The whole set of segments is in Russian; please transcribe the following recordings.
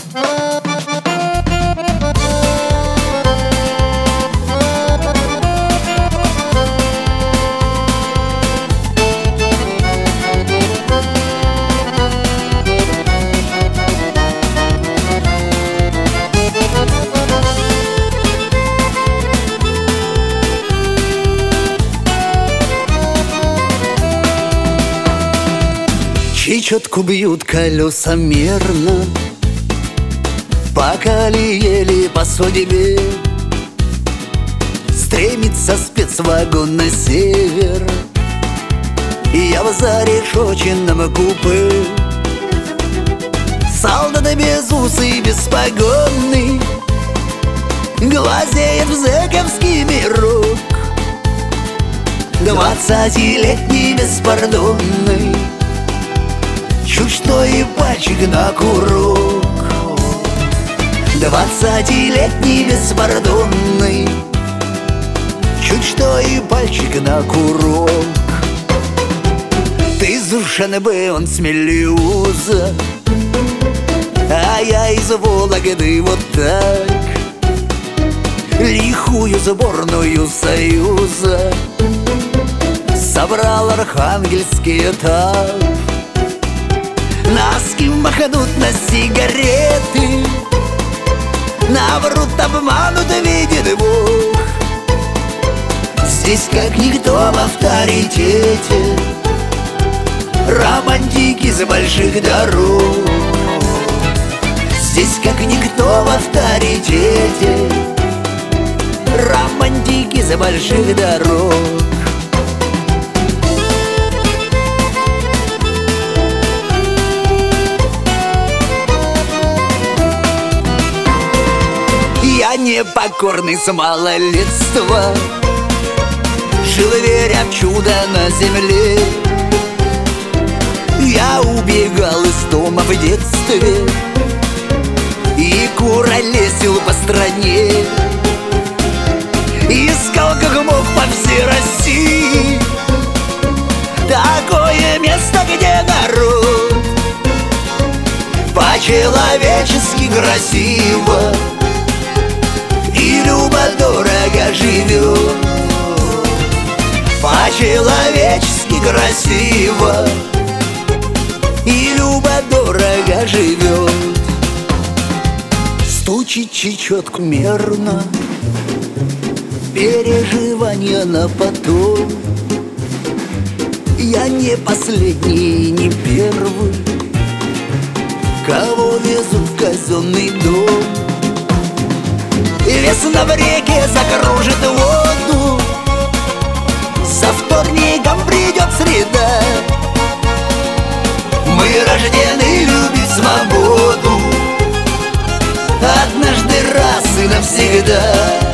Чечетку бьют колеса мерно по колее или по судьбе. Стремится спецвагон на север, и я в зарешоченном купе. Солдат безусый, беспогонный глазеет в зэковский мирок. 20-летний беспардонный, чуть что и пальчик на курок. 20-летний беспардонный, чуть что и пальчик на курок. Ты из Душанбе, он с Мелеуза, а я из Вологды. Вот так лихую сборную Союза собрал архангельский этап. Носки махнут на сигареты, наврут, обманут, видит Бог. Здесь как никто в авторитете романтики с больших дорог. Здесь как никто в авторитете романтики с больших дорог. Я непокорный с малолетства, жил веря в чудо на земле. Я убегал из дома в детстве и куролесил по стране. Искал как мог по всей России такое место, где народ по-человечески красиво и любо-дорого живет. По-человечески красиво и любо-дорого живет. Стучит чечетку мерно, переживания на потом. Я не последний, не первый, кого везут в казенный дом. Весна в реке закружит воду, со вторником придет среда. Мы рождены любить свободу однажды раз и навсегда.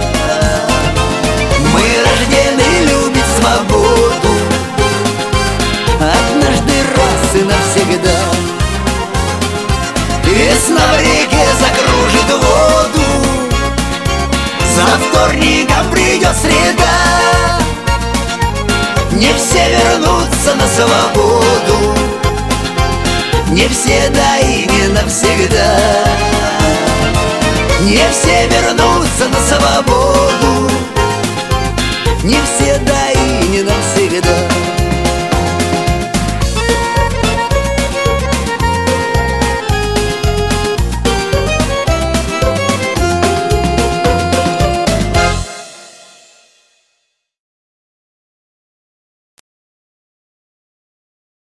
Мы рождены любить свободу однажды раз и навсегда. Весна в реке закружит воду, за вторником придет среда. Не все вернутся на свободу, не все, да и не навсегда. Не все вернутся на свободу, не все, да и не навсегда.